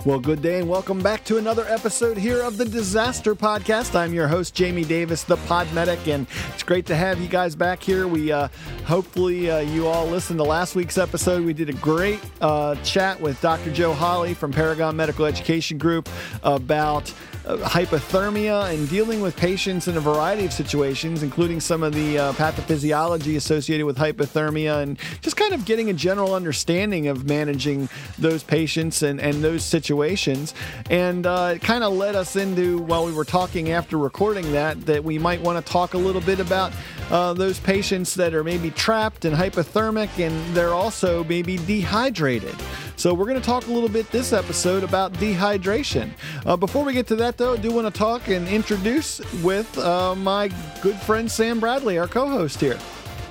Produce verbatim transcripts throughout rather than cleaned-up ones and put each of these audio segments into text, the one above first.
Well, good day and welcome back to another episode here of the Disaster Podcast. I'm your host, Jamie Davis, the Pod Medic, and it's great to have you guys back here. We uh, hopefully uh, you all listened to last week's episode. We did a great uh, chat with Doctor Joe Holly from Paragon Medical Education Group about Uh, hypothermia and dealing with patients in a variety of situations, including some of the uh, pathophysiology associated with hypothermia, and just kind of getting a general understanding of managing those patients and, and those situations. And uh, it kind of led us into, while we were talking after recording that, that we might want to talk a little bit about uh, those patients that are maybe trapped and hypothermic, and they're also maybe dehydrated. So we're going to talk a little bit this episode about dehydration. Uh, before we get to that, though, I do want to talk and introduce with uh, my good friend Sam Bradley, our co-host here.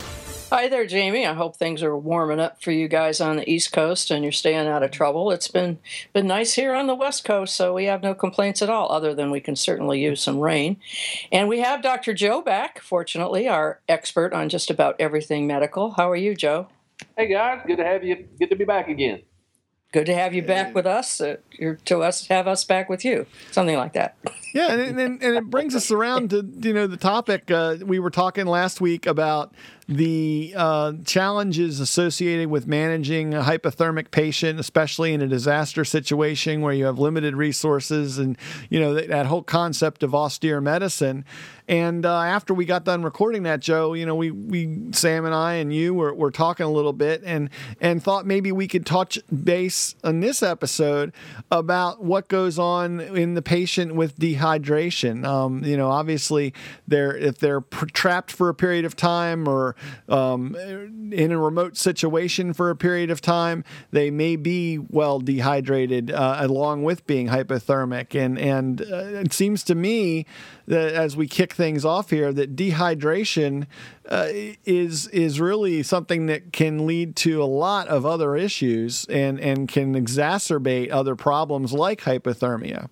Hi there, Jamie. I hope things are warming up for you guys on the East Coast and you're staying out of trouble. It's been been nice here on the West Coast, so we have no complaints at all, other than we can certainly use some rain. And we have Doctor Joe back, fortunately, our expert on just about everything medical. How are you, Joe? Hey, guys. Good to have you. Good to be back again. Good to have you back with us. Uh, you're to us, have us back with you. Something like that. Yeah, and, and, and it brings us around to, you know, the topic. Uh, we were talking last week about the uh, challenges associated with managing a hypothermic patient, especially in a disaster situation where you have limited resources, and, you know, that, that whole concept of austere medicine. And uh, after we got done recording that, Joe, you know, we, we Sam and I and you were, were talking a little bit and, and thought maybe we could touch base on this episode about what goes on in the patient with dehydration. Um, you know, obviously, they're if they're pr- trapped for a period of time or um, in a remote situation for a period of time, they may be well dehydrated uh, along with being hypothermic. And, and uh, it seems to me that as we kick things off here, that dehydration uh, is is really something that can lead to a lot of other issues and, and can exacerbate other problems like hypothermia.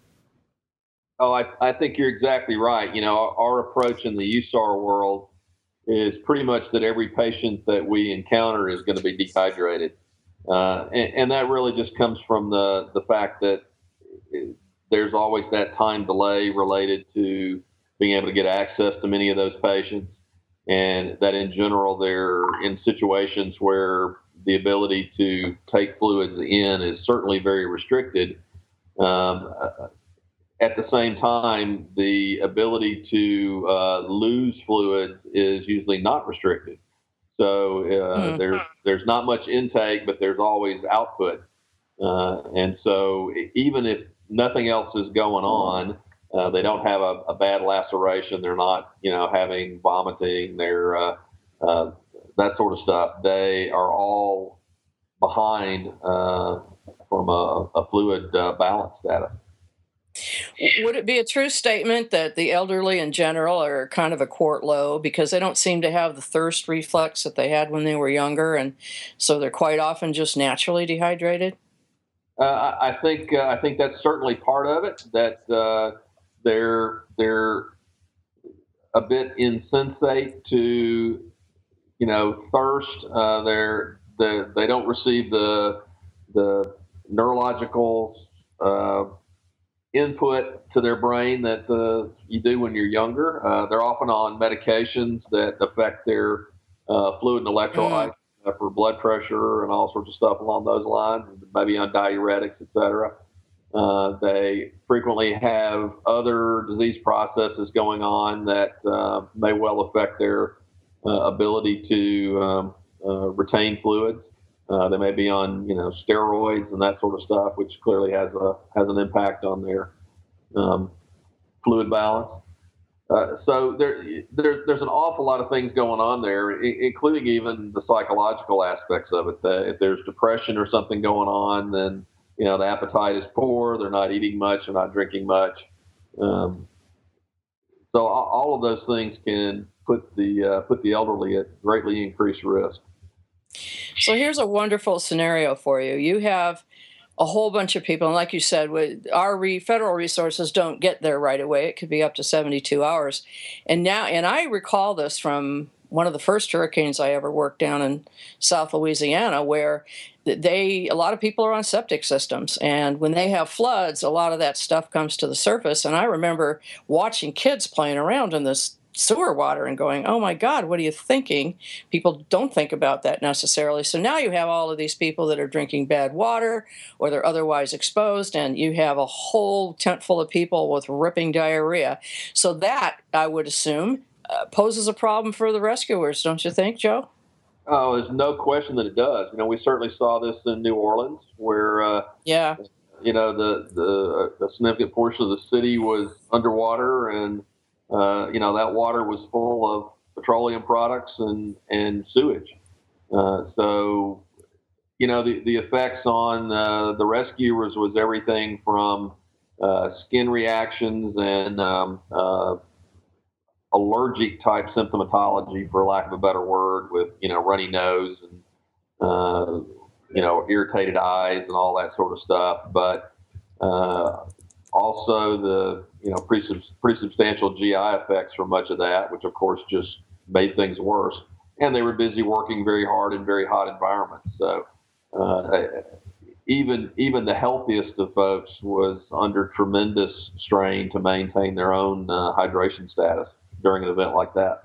Oh, I, I think you're exactly right. You know, our, our approach in the U S A R world is pretty much that every patient that we encounter is going to be dehydrated. Uh, and, and that really just comes from the, the fact that it, there's always that time delay related to being able to get access to many of those patients, and that in general they're in situations where the ability to take fluids in is certainly very restricted. Um, at the same time, the ability to uh, lose fluids is usually not restricted. So uh, mm-hmm. there's there's not much intake, but there's always output. Uh, and so even if nothing else is going on, uh, they don't have a, a bad laceration. They're not, you know, having vomiting. They're uh, uh, that sort of stuff. They are all behind uh, from a, a fluid uh, balance status. Would it be a true statement that the elderly in general are kind of a quart low because they don't seem to have the thirst reflex that they had when they were younger, and so they're quite often just naturally dehydrated? Uh, I think uh, I think that's certainly part of it. That uh, they're they're a bit insensate to, you know, thirst. Uh, they're they they don't receive the the neurological uh, input to their brain that uh, you do when you're younger. Uh, they're often on medications that affect their uh, fluid and electrolytes. Mm. For blood pressure and all sorts of stuff along those lines, maybe on diuretics, et cetera. Uh, they frequently have other disease processes going on that uh, may well affect their uh, ability to um, uh, retain fluids. Uh, they may be on, you know, steroids and that sort of stuff, which clearly has a has an impact on their um, fluid balance. Uh, so there, there, there's an awful lot of things going on there, I- including even the psychological aspects of it. Uh, if there's depression or something going on, then, you know, the appetite is poor. They're not eating much. They're not drinking much. Um, so all, all of those things can put the uh, put the elderly at greatly increased risk. So here's a wonderful scenario for you. You have a whole bunch of people, and like you said, with our re- federal resources don't get there right away. It could be up to seventy-two hours. And now, and I recall this from one of the first hurricanes I ever worked down in South Louisiana, where they a lot of people are on septic systems, and when they have floods, a lot of that stuff comes to the surface. And I remember watching kids playing around in this sewer water and going, oh my God, what are you thinking? People don't think about that necessarily. So now you have all of these people that are drinking bad water or they're otherwise exposed, and you have a whole tent full of people with ripping diarrhea. So that, I would assume, uh, poses a problem for the rescuers, don't you think, Joe? Oh, there's no question that it does. You know, we certainly saw this in New Orleans, where uh, yeah, you know the the a significant portion of the city was underwater, and uh, you know that water was full of petroleum products and and sewage. Uh, so, you know, the the effects on uh, the rescuers was everything from uh, skin reactions and um, uh, allergic type symptomatology, for lack of a better word, with, you know, runny nose and, uh, you know, irritated eyes and all that sort of stuff. But uh, also the, you know, pretty, pretty substantial G I effects from much of that, which of course just made things worse. And they were busy working very hard in very hot environments. So uh, even even the healthiest of folks was under tremendous strain to maintain their own uh, hydration status during an event like that.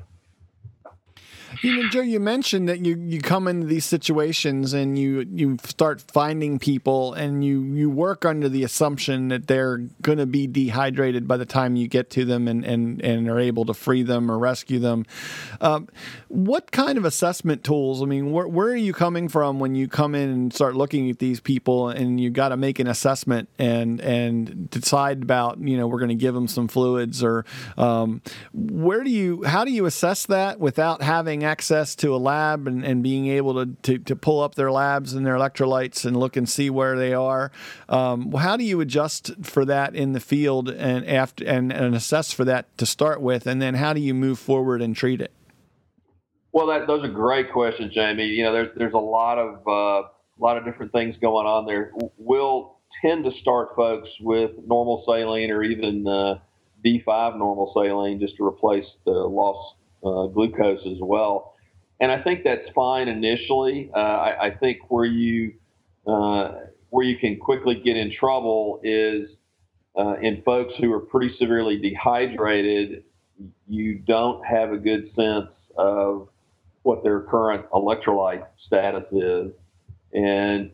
You know, Joe, you mentioned that you, you come into these situations and you, you start finding people and you, you work under the assumption that they're going to be dehydrated by the time you get to them and, and, and are able to free them or rescue them. Um, what kind of assessment tools, I mean, where, where are you coming from when you come in and start looking at these people and you got to make an assessment and, and decide about, you know, we're going to give them some fluids or um, where do you, how do you assess that without having access to a lab and, and being able to, to, to pull up their labs and their electrolytes and look and see where they are? Um, how do you adjust for that in the field and after and, and assess for that to start with? And then how do you move forward and treat it? Well, that, those are great questions, Jamie. You know, there's there's a lot of uh, a lot of different things going on there. We'll tend to start folks with normal saline or even uh, D five normal saline just to replace the lost Uh, glucose as well. And I think that's fine initially. Uh, I, I think where you uh, where you can quickly get in trouble is uh, in folks who are pretty severely dehydrated. You don't have a good sense of what their current electrolyte status is. And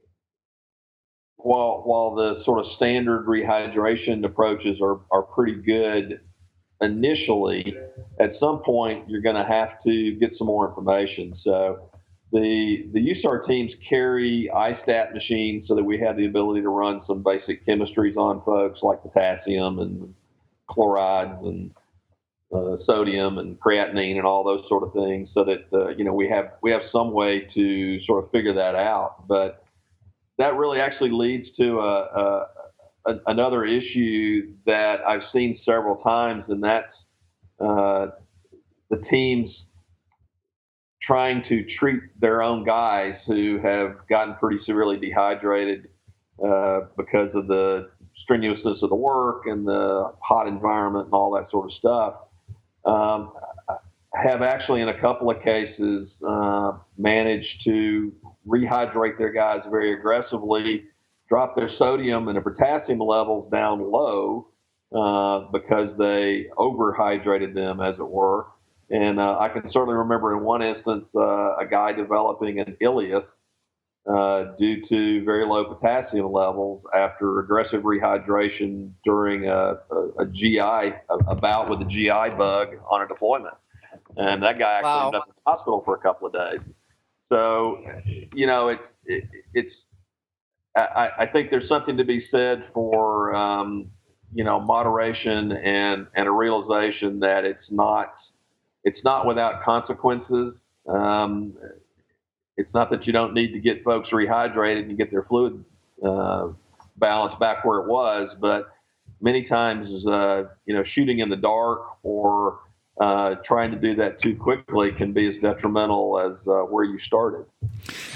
while while the sort of standard rehydration approaches are, are pretty good initially, at some point you're going to have to get some more information. So the the U S A R teams carry I STAT machines so that we have the ability to run some basic chemistries on folks like potassium and chlorides and uh, sodium and creatinine and all those sort of things, so that uh, you know we have we have some way to sort of figure that out. But that really actually leads to a, a another issue that I've seen several times, and that's uh, the teams trying to treat their own guys who have gotten pretty severely dehydrated uh, because of the strenuousness of the work and the hot environment and all that sort of stuff. Um, have actually, in a couple of cases, uh, managed to rehydrate their guys very aggressively, drop their sodium and their potassium levels down low uh, because they overhydrated them, as it were. And uh, I can certainly remember in one instance uh, a guy developing an ileus uh, due to very low potassium levels after aggressive rehydration during a, a, a G I, a, a bout with a G I bug on a deployment. And that guy actually Wow. ended up in the hospital for a couple of days. So, you know, it, it, it's, I, I think there's something to be said for, um, you know, moderation and, and a realization that it's not, it's not without consequences. Um, it's not that you don't need to get folks rehydrated and get their fluid uh, balance back where it was, but many times, uh, you know, shooting in the dark or uh, trying to do that too quickly can be as detrimental as uh, where you started.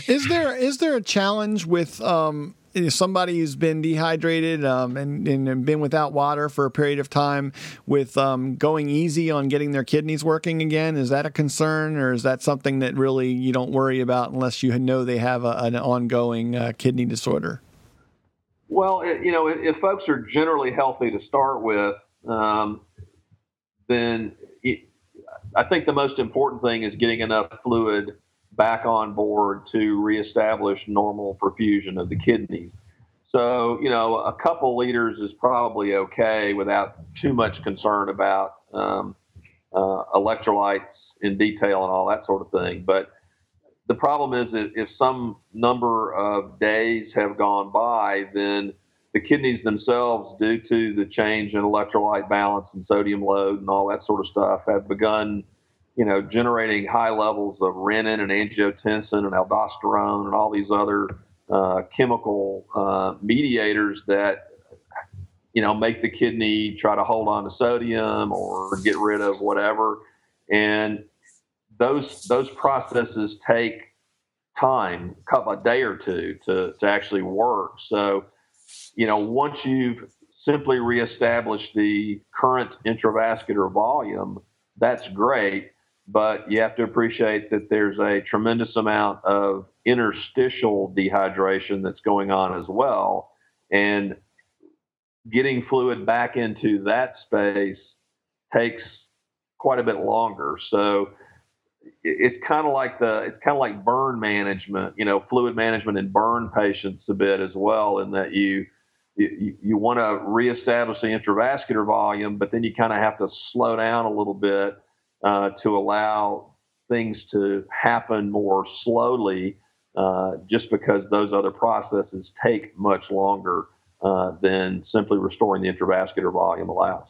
Is there is there a challenge with um, somebody who's been dehydrated um, and, and been without water for a period of time with um, going easy on getting their kidneys working again? Is that a concern, or is that something that really you don't worry about unless you know they have a, an ongoing uh, kidney disorder? Well, it, you know, if, if folks are generally healthy to start with, um, then it, I think the most important thing is getting enough fluid back on board to reestablish normal perfusion of the kidneys. So, you know, a couple liters is probably okay without too much concern about um, uh, electrolytes in detail and all that sort of thing. But the problem is that if some number of days have gone by, then the kidneys themselves, due to the change in electrolyte balance and sodium load and all that sort of stuff, have begun you know, generating high levels of renin and angiotensin and aldosterone and all these other uh, chemical uh, mediators that, you know, make the kidney try to hold on to sodium or get rid of whatever. And those those processes take time, a couple a day or two to, to actually work. So, you know, once you've simply reestablished the current intravascular volume, that's great. But you have to appreciate that there's a tremendous amount of interstitial dehydration that's going on as well. And getting fluid back into that space takes quite a bit longer. So it's kind of like the, it's kind of like burn management, you know, fluid management in burn patients a bit as well, in that you, you, you want to reestablish the intravascular volume, but then you kind of have to slow down a little bit Uh, to allow things to happen more slowly, uh, just because those other processes take much longer uh, than simply restoring the intravascular volume allows.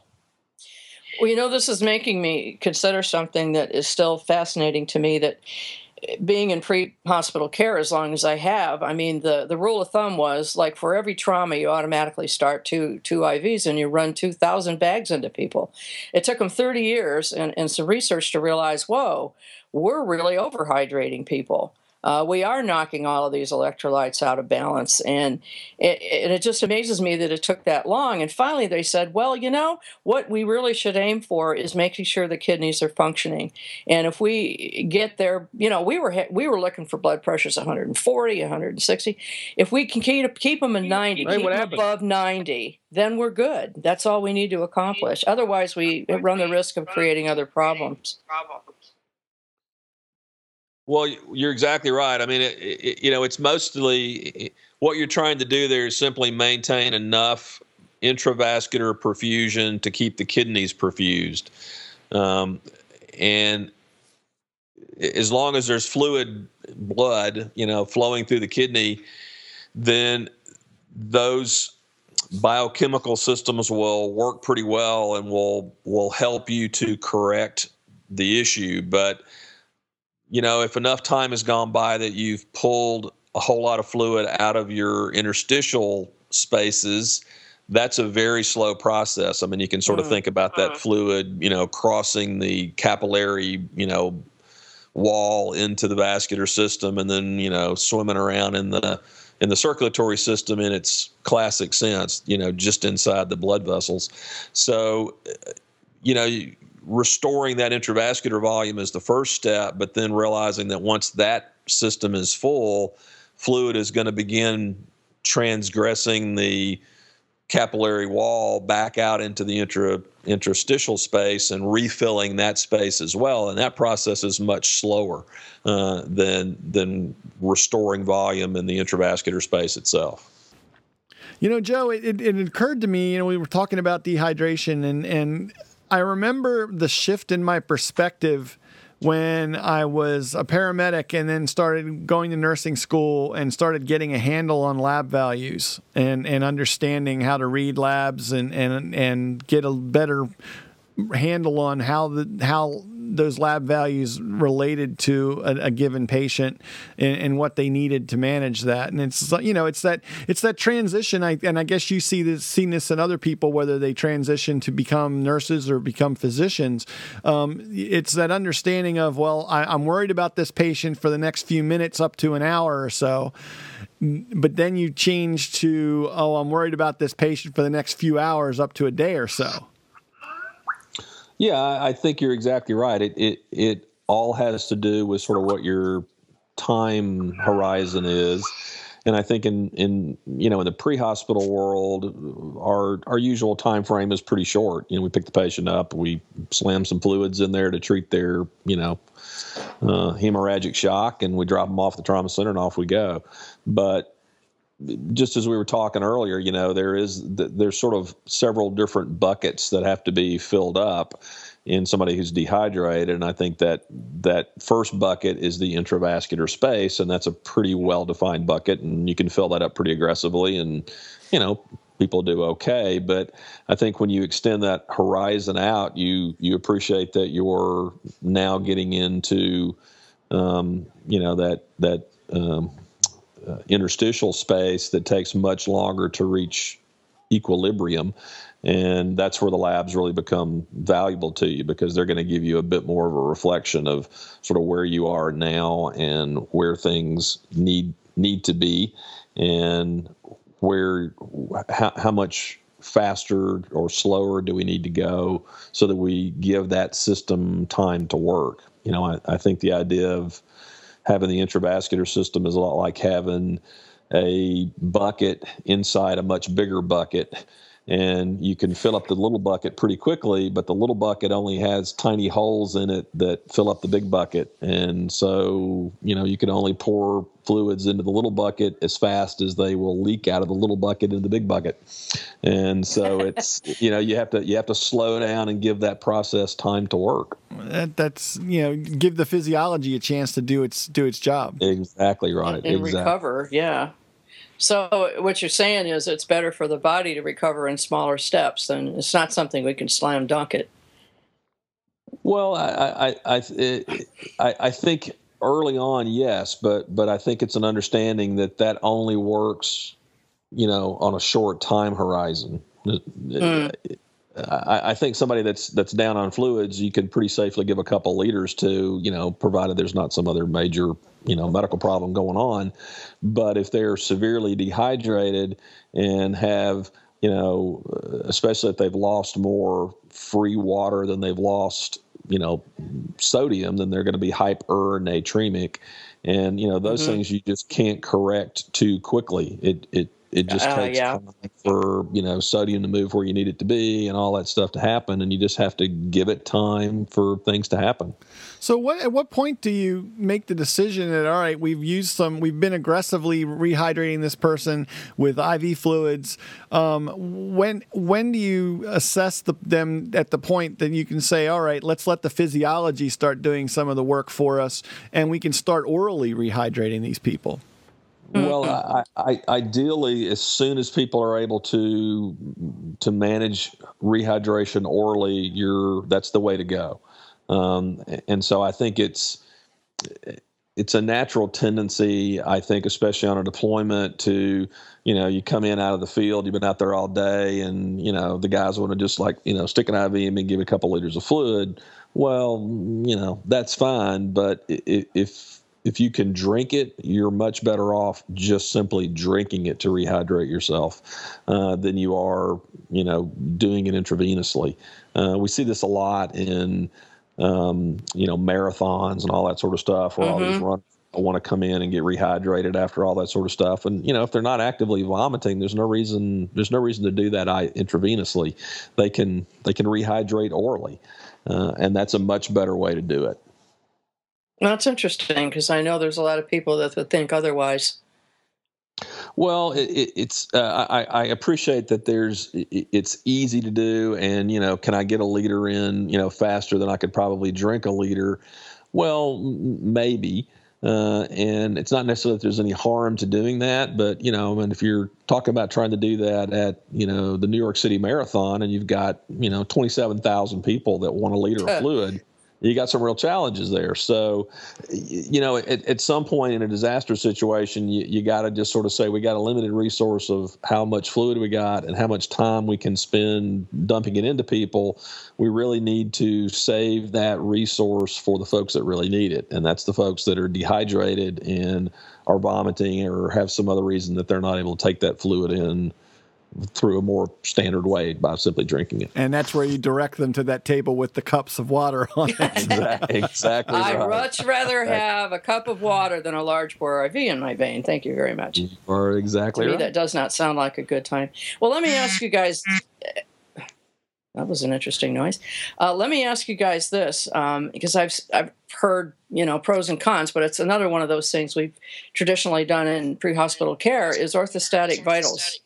Well, you know, this is making me consider something that is still fascinating to me, that being in pre-hospital care as long as I have, I mean, the, the rule of thumb was, like, for every trauma, you automatically start two two I Vs and you run two thousand bags into people. It took them thirty years and, and some research to realize, whoa, we're really overhydrating people. Uh, we are knocking all of these electrolytes out of balance. And it, it, it just amazes me that it took that long. And finally they said, well, you know, what we really should aim for is making sure the kidneys are functioning. And if we get there, you know, we were we were looking for blood pressures one forty, one sixty. If we can keep, keep them in ninety, hey, keep them happened? above ninety, then we're good. That's all we need to accomplish. Otherwise, we run the risk of creating other problems. Well, you're exactly right. I mean, it, it, you know, it's mostly what you're trying to do there is simply maintain enough intravascular perfusion to keep the kidneys perfused. Um, and as long as there's fluid blood, you know, flowing through the kidney, then those biochemical systems will work pretty well and will will help you to correct the issue. But you know, if enough time has gone by that you've pulled a whole lot of fluid out of your interstitial spaces, that's a very slow process. I mean, you can sort of think about that fluid, you know, crossing the capillary, you know, wall into the vascular system and then, you know, swimming around in the in the circulatory system in its classic sense, you know, just inside the blood vessels. So, you know, restoring that intravascular volume is the first step, but then realizing that once that system is full, fluid is going to begin transgressing the capillary wall back out into the intra, interstitial space and refilling that space as well. And that process is much slower uh, than, than restoring volume in the intravascular space itself. You know, Joe, it, it, it occurred to me, you know, we were talking about dehydration, and, and I remember the shift in my perspective when I was a paramedic and then started going to nursing school and started getting a handle on lab values and, and understanding how to read labs and, and, and get a better handle on how the how those lab values related to a, a given patient and, and what they needed to manage that. And it's, you know, it's that it's that transition. I, and I guess you see this, seen this in other people, whether they transition to become nurses or become physicians. Um, it's that understanding of, well, I, I'm worried about this patient for the next few minutes up to an hour or so. But then you change to, oh, I'm worried about this patient for the next few hours up to a day or so. Yeah, I think you're exactly right. It it it all has to do with sort of what your time horizon is. And I think in, in you know in the pre-hospital world, our our usual time frame is pretty short. You know, we pick the patient up, we slam some fluids in there to treat their you know uh, hemorrhagic shock, and we drop them off the trauma center, and off we go. But just as we were talking earlier, you know, there is there's sort of several different buckets that have to be filled up in somebody who's dehydrated. And I think that that first bucket is the intravascular space, and that's a pretty well-defined bucket, and you can fill that up pretty aggressively, and, you know, people do okay. But I think when you extend that horizon out, you you appreciate that you're now getting into, um, you know, that, that um, uh, interstitial space that takes much longer to reach equilibrium. And that's where the labs really become valuable to you, because they're going to give you a bit more of a reflection of sort of where you are now and where things need need to be, and where how, how much faster or slower do we need to go so that we give that system time to work. You know, I, I think the idea of having the intravascular system is a lot like having a bucket inside a much bigger bucket. And you can fill up the little bucket pretty quickly, but the little bucket only has tiny holes in it that fill up the big bucket. And so, you know, you can only pour fluids into the little bucket as fast as they will leak out of the little bucket into the big bucket. And so it's, you know, you have to you have to slow down and give that process time to work. That, that's, you know, give the physiology a chance to do its do its job. Exactly right. And exactly. recover, yeah. So what you're saying is it's better for the body to recover in smaller steps, and it's not something we can slam dunk it. Well, I I I, I, I think early on, yes, but but I think it's an understanding that that only works, you know, on a short time horizon. Mm. I, I think somebody that's that's down on fluids, you can pretty safely give a couple liters to, you know, provided there's not some other major, you know, medical problem going on. But if they're severely dehydrated and have, you know, especially if they've lost more free water than they've lost, you know, sodium, then they're going to be hypernatremic. And, you know, those mm-hmm. things you just can't correct too quickly. It, it, It just uh, takes yeah. time for, you know, sodium to move where you need it to be and all that stuff to happen. And you just have to give it time for things to happen. So what, at what point do you make the decision that, all right, we've used some, we've been aggressively rehydrating this person with I V fluids. Um, when, when do you assess the, them at the point that you can say, all right, let's let the physiology start doing some of the work for us, and we can start orally rehydrating these people? Well, I, I, ideally, as soon as people are able to to manage rehydration orally, you're that's the way to go. Um, and so I think it's it's a natural tendency, I think, especially on a deployment, to, you know, you come in out of the field, you've been out there all day, and, you know, the guys want to just, like, you know, stick an I V in and give a couple liters of fluid. Well, you know, that's fine, but if If you can drink it, you're much better off just simply drinking it to rehydrate yourself uh, than you are, you know, doing it intravenously. Uh, we see this a lot in, um, you know, marathons and all that sort of stuff, where mm-hmm. all these runners want to come in and get rehydrated after all that sort of stuff. And, you know, if they're not actively vomiting, there's no reason there's no reason to do that intravenously. They can they can rehydrate orally, uh, and that's a much better way to do it. That's interesting, because I know there's a lot of people that would think otherwise. Well, it, it, it's uh, I, I appreciate that there's it, it's easy to do, and, you know, can I get a liter in, you know, faster than I could probably drink a liter? Well, maybe, uh, and it's not necessarily that there's any harm to doing that, but, you know, and if you're talking about trying to do that at, you know, the New York City Marathon, and you've got, you know, twenty-seven thousand people that want a liter of fluid. you got some real challenges there. So, you know, at, at some point in a disaster situation, you, you got to just sort of say we got a limited resource of how much fluid we got and how much time we can spend dumping it into people. We really need to save that resource for the folks that really need it. And that's the folks that are dehydrated and are vomiting or have some other reason that they're not able to take that fluid in through a more standard way by simply drinking it. And that's where you direct them to that table with the cups of water on it. Exactly, exactly I'd right. much rather have a cup of water than a large bore I V in my vein. Thank you very much. You are exactly to me, right. that does not sound like a good time. Well, let me ask you guys. That was an interesting noise. Uh, let me ask you guys this, um, because I've I've heard, you know, pros and cons, but it's another one of those things we've traditionally done in pre-hospital care is orthostatic vitals.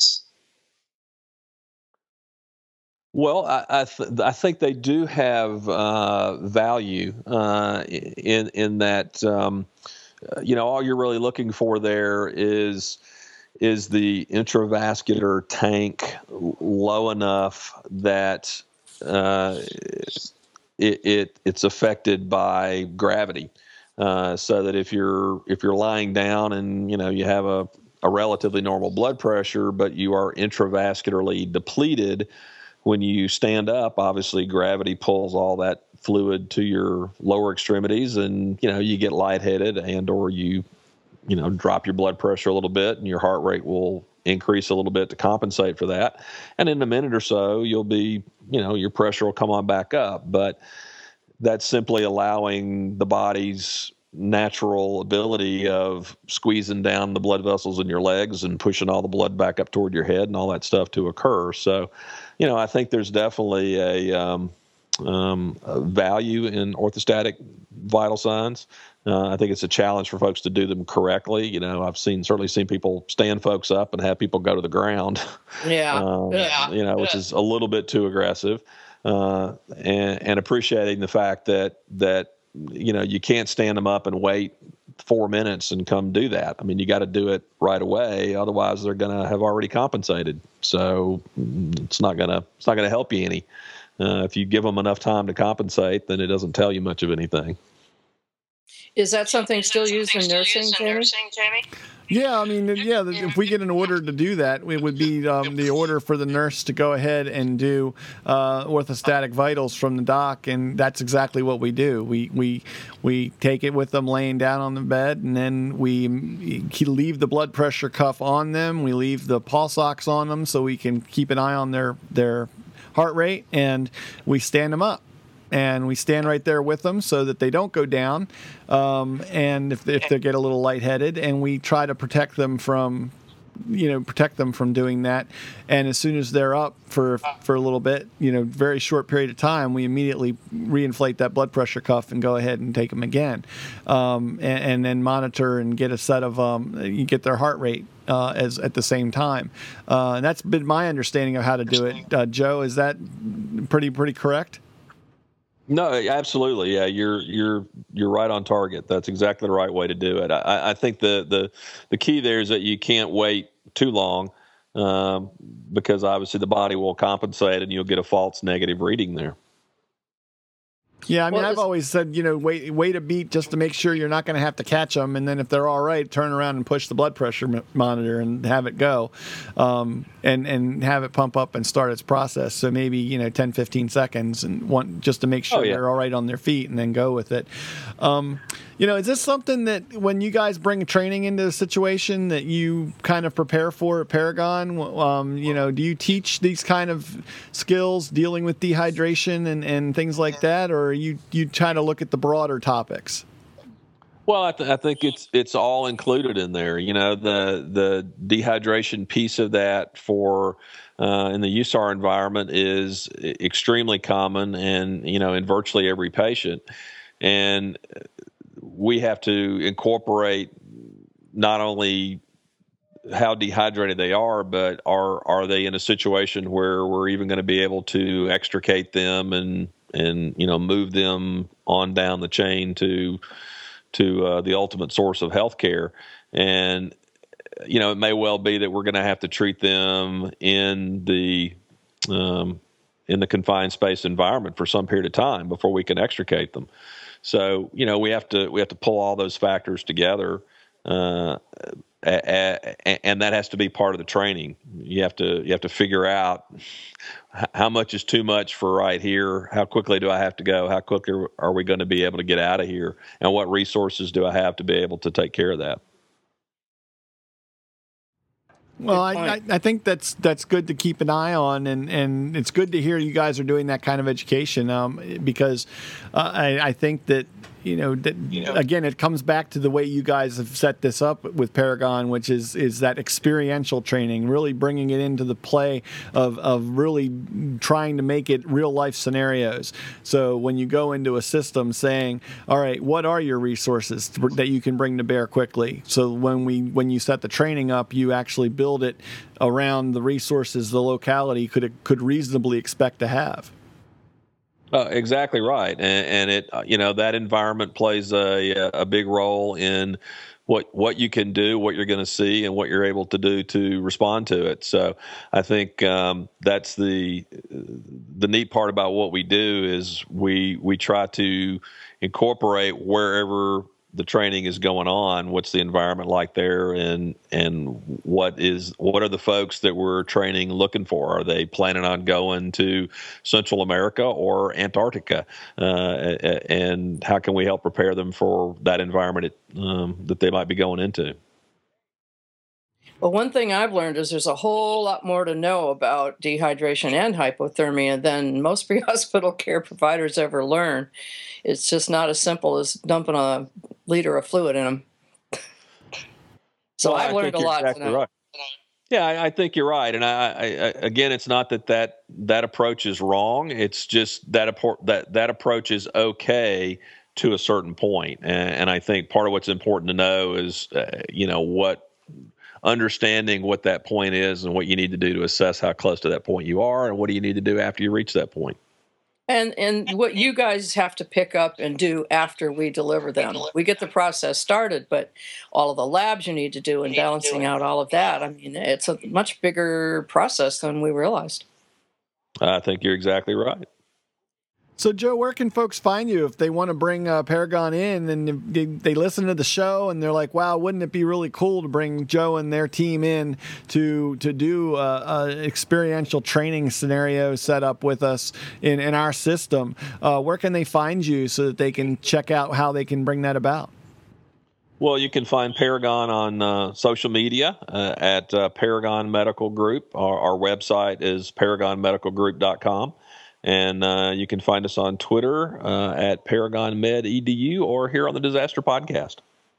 Well, I I, th- I think they do have uh, value uh, in in that um, you know all you're really looking for there is is the intravascular tank low enough that uh, it, it it's affected by gravity, uh, so that if you're if you're lying down and you know you have a, a relatively normal blood pressure, but you are intravascularly depleted. When you stand up, obviously gravity pulls all that fluid to your lower extremities, and you know you get lightheaded, and or you, you know, drop your blood pressure a little bit, and your heart rate will increase a little bit to compensate for that. And in a minute or so, you'll be, you know, your pressure will come on back up. But that's simply allowing the body's natural ability of squeezing down the blood vessels in your legs and pushing all the blood back up toward your head and all that stuff to occur. So, you know, I think there's definitely a, um, um, a value in orthostatic vital signs. Uh, I think it's a challenge for folks to do them correctly. You know, I've seen certainly seen people stand folks up and have people go to the ground. Yeah, um, yeah. You know, which is a little bit too aggressive. Uh, and, and appreciating the fact that that you know you can't stand them up and wait four minutes and come do that. I mean, you got to do it right away, otherwise they're going to have already compensated. So it's not gonna it's not gonna help you any. Uh, if you give them enough time to compensate, then it doesn't tell you much of anything. Is that something Is still, that used, something in still used in nursing, Jamie? Yeah, I mean, yeah, if we get an order to do that, it would be um, the order for the nurse to go ahead and do uh, orthostatic vitals from the doc, and that's exactly what we do. We we we take it with them laying down on the bed, and then we leave the blood pressure cuff on them. We leave the pulse ox on them so we can keep an eye on their their heart rate, and we stand them up. And we stand right there with them so that they don't go down, um, and if, if they get a little lightheaded, and we try to protect them from, you know, protect them from doing that. And as soon as they're up for for a little bit, you know, very short period of time, we immediately reinflate that blood pressure cuff and go ahead and take them again, um, and, and then monitor and get a set of um, you get their heart rate uh, as at the same time. Uh, and that's been my understanding of how to do it. Uh, Joe, is that pretty pretty correct? No, absolutely. Yeah, you're you're you're right on target. That's exactly the right way to do it. I, I think the, the the key there is that you can't wait too long, um, because obviously the body will compensate and you'll get a false negative reading there. Yeah, I mean, well, I've always said, you know, wait wait a beat just to make sure you're not going to have to catch them, and then if they're all right, turn around and push the blood pressure m- monitor and have it go, um, and and have it pump up and start its process. So maybe, you know, ten, fifteen seconds, and one just to make sure oh, yeah. they're all right on their feet, and then go with it. Um, you know, is this something that when you guys bring training into a situation that you kind of prepare for at Paragon? Um, you know, do you teach these kind of skills dealing with dehydration and, and things like that, or you you try to look at the broader topics? Well, I, th- I think it's it's all included in there. You know, the the dehydration piece of that for uh, in the U S A R environment is extremely common, and you know, in virtually every patient, and we have to incorporate not only how dehydrated they are, but are are they in a situation where we're even going to be able to extricate them and and you know move them on down the chain to to uh, the ultimate source of healthcare. And you know it may well be that we're going to have to treat them in the um, in the confined space environment for some period of time before we can extricate them. So, you know, we have to we have to pull all those factors together, uh, and that has to be part of the training. You have to you have to figure out how much is too much for right here. How quickly do I have to go? How quickly are we going to be able to get out of here? And what resources do I have to be able to take care of that? Well, I, I think that's that's good to keep an eye on, and, and it's good to hear you guys are doing that kind of education, um, because uh, I, I think that, you know, that, you know, again, it comes back to the way you guys have set this up with Paragon, which is is that experiential training, really bringing it into the play of, of really trying to make it real life scenarios. So when you go into a system saying, all right, what are your resources that you can bring to bear quickly? So when we when you set the training up, you actually build it around the resources the locality could could reasonably expect to have. Uh, exactly right, and, and it you know that environment plays a a big role in what what you can do, what you're going to see, and what you're able to do to respond to it. So I think um, that's the the neat part about what we do is we we try to incorporate wherever the training is going on, what's the environment like there, and and what is what are the folks that we're training looking for? Are they planning on going to Central America or Antarctica? Uh, and how can we help prepare them for that environment um, that they might be going into? Well, one thing I've learned is there's a whole lot more to know about dehydration and hypothermia than most pre-hospital care providers ever learn. It's just not as simple as dumping a liter of fluid in them. So well, I've learned a lot exactly tonight. Right. Yeah, I, I think you're right. And I, I, again, it's not that, that that approach is wrong. It's just that that that approach is okay to a certain point. And, and I think part of what's important to know is, uh, you know, what understanding what that point is and what you need to do to assess how close to that point you are, and what do you need to do after you reach that point. And and what you guys have to pick up and do after we deliver them. We get the process started, but all of the labs you need to do and balancing out all of that, I mean, it's a much bigger process than we realized. I think you're exactly right. So, Joe, where can folks find you if they want to bring uh, Paragon in and they, they listen to the show and they're like, wow, wouldn't it be really cool to bring Joe and their team in to to do a, a experiential training scenario set up with us in, in our system? Uh, where can they find you so that they can check out how they can bring that about? Well, you can find Paragon on uh, social media uh, at uh, Paragon Medical Group. Our, our website is paragon medical group dot com. And uh, you can find us on Twitter uh, at Paragon Med E D U or here on the Disaster Podcast.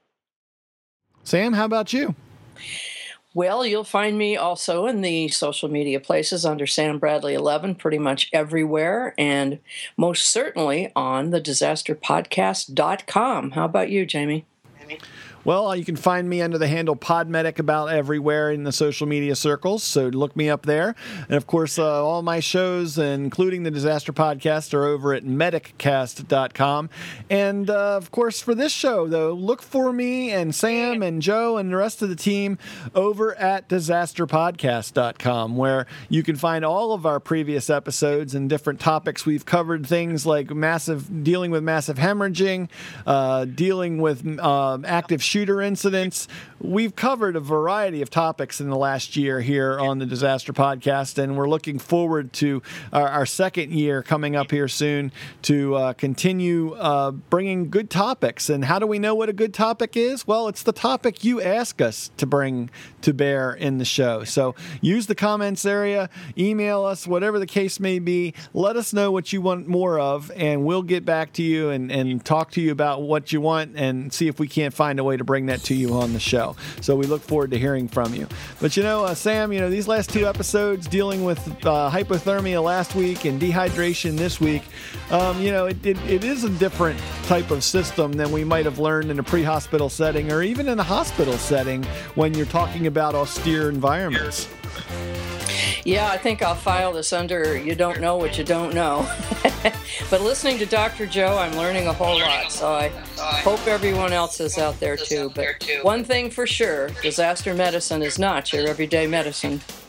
Sam, how about you? Well, you'll find me also in the social media places under Sam Bradley eleven, pretty much everywhere, and most certainly on the disaster podcast dot com. How about you, Jamie? Well, you can find me under the handle Podmedic about everywhere in the social media circles, so look me up there. And, of course, uh, all my shows, including the Disaster Podcast, are over at medic cast dot com. And, uh, of course, for this show, though, look for me and Sam and Joe and the rest of the team over at disaster podcast dot com, where you can find all of our previous episodes and different topics. We've covered things like massive dealing with massive hemorrhaging, uh, dealing with uh, active shooter incidents. We've covered a variety of topics in the last year here on the Disaster Podcast, and we're looking forward to our, our second year coming up here soon to uh, continue uh, bringing good topics. And how do we know what a good topic is? Well, it's the topic you ask us to bring to bear in the show. So use the comments area, email us, whatever the case may be. Let us know what you want more of, and we'll get back to you and, and talk to you about what you want and see if we can't find a way to bring that to you on the show. So we look forward to hearing from you. But you know, uh, Sam, you know, these last two episodes dealing with uh, hypothermia last week and dehydration this week, um, you know, it, it, it is a different type of system than we might have learned in a pre-hospital setting or even in a hospital setting when you're talking about austere environments. Yeah, I think I'll file this under you don't know what you don't know. But listening to Doctor Joe, I'm learning a whole lot. So I hope everyone else is out there too. But one thing for sure, disaster medicine is not your everyday medicine.